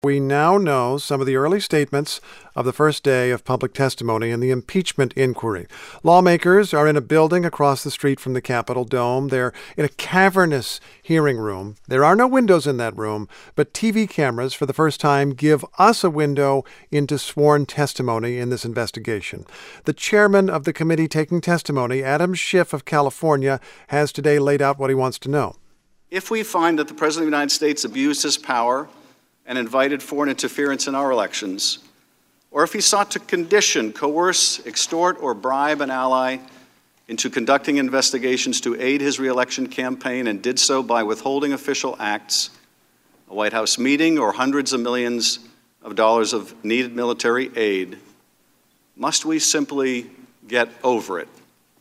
We now know some of the early statements of the first day of public testimony in the impeachment inquiry. Lawmakers are in a building across the street from the Capitol Dome. They're in a cavernous hearing room. There are no windows in that room, but TV cameras for the first time give us a window into sworn testimony in this investigation. The chairman of the committee taking testimony, Adam Schiff of California, has today laid out what he wants to know. If we find that the President of the United States abused his power and invited foreign interference in our elections, or if he sought to condition, coerce, extort, or bribe an ally into conducting investigations to aid his reelection campaign and did so by withholding official acts, a White House meeting, or hundreds of millions of dollars of needed military aid, must we simply get over it?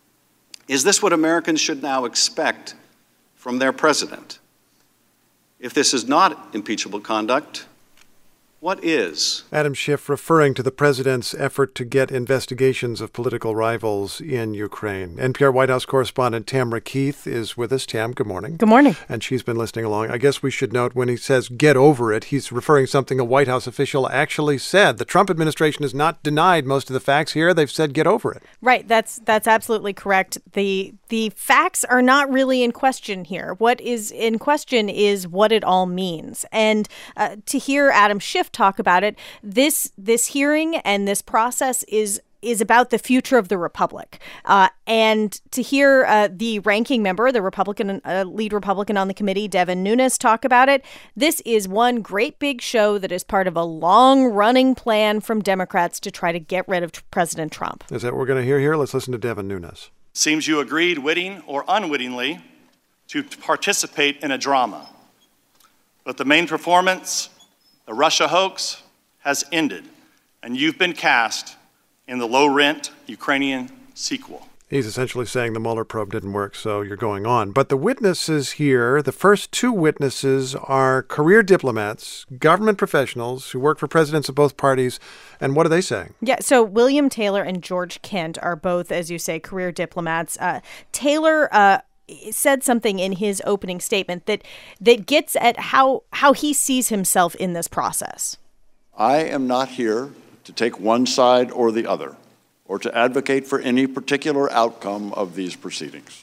Is this what Americans should now expect from their president? If this is not impeachable conduct, what is? Adam Schiff referring to the president's effort to get investigations of political rivals in Ukraine. NPR White House correspondent Tamara Keith is with us. Tam, good morning. Good morning. And she's been listening along. I guess we should note when he says get over it, he's referring to something a White House official actually said. The Trump administration has not denied most of the facts here. They've said get over it. Right. That's absolutely correct. The facts are not really in question here. What is in question is what it all means. And to hear Adam Schiff talk about it, this hearing and this process is about the future of the republic. And to hear the ranking member, the Republican, lead Republican on the committee, Devin Nunes, talk about it, this is one great big show that is part of a long-running plan from Democrats to try to get rid of President Trump. Is that what we're going to hear here? Let's listen to Devin Nunes. Seems you agreed, witting or unwittingly, to participate in a drama. But the main performance, the Russia hoax, has ended, and you've been cast in the low-rent Ukrainian sequel. He's essentially saying the Mueller probe didn't work, so you're going on. But the witnesses here, the first two witnesses are career diplomats, government professionals who work for presidents of both parties. And what are they saying? Yeah, so William Taylor and George Kent are both, as you say, career diplomats. Taylor said something in his opening statement that gets at how he sees himself in this process. I am not here to take one side or the other, or to advocate for any particular outcome of these proceedings.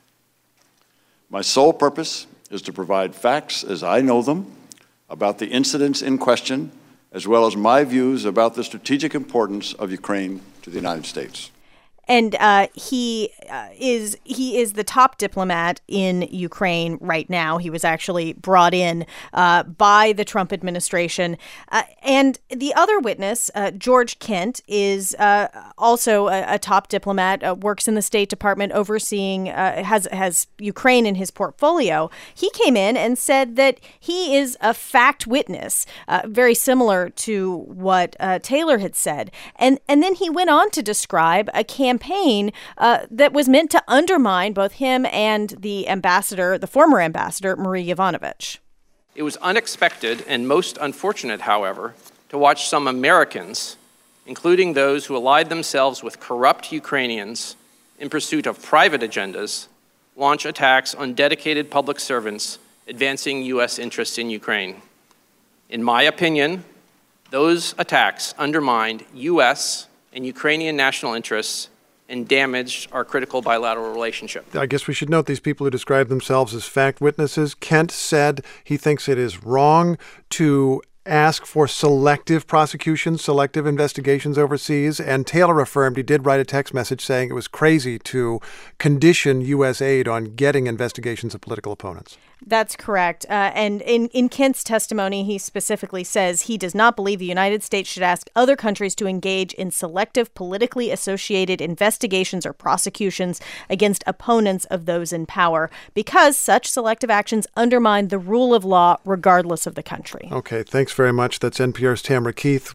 My sole purpose is to provide facts as I know them about the incidents in question, as well as my views about the strategic importance of Ukraine to the United States. And he is the top diplomat in Ukraine right now. He was actually brought in by the Trump administration. And the other witness, George Kent, is also a top diplomat, works in the State Department overseeing, has Ukraine in his portfolio. He came in and said that he is a fact witness, very similar to what Taylor had said. And then he went on to describe a campaign that was meant to undermine both him and the former ambassador, Marie Yovanovitch. It was unexpected and most unfortunate, however, to watch some Americans, including those who allied themselves with corrupt Ukrainians in pursuit of private agendas, launch attacks on dedicated public servants advancing U.S. interests in Ukraine. In my opinion, those attacks undermined U.S. and Ukrainian national interests and damaged our critical bilateral relationship. I guess we should note these people who describe themselves as fact witnesses. Kent said he thinks it is wrong to ask for selective prosecutions, selective investigations overseas. And Taylor affirmed he did write a text message saying it was crazy to condition U.S. aid on getting investigations of political opponents. That's correct. And in Kent's testimony, he specifically says he does not believe the United States should ask other countries to engage in selective politically associated investigations or prosecutions against opponents of those in power because such selective actions undermine the rule of law regardless of the country. Okay, thanks very much. That's NPR's Tamara Keith.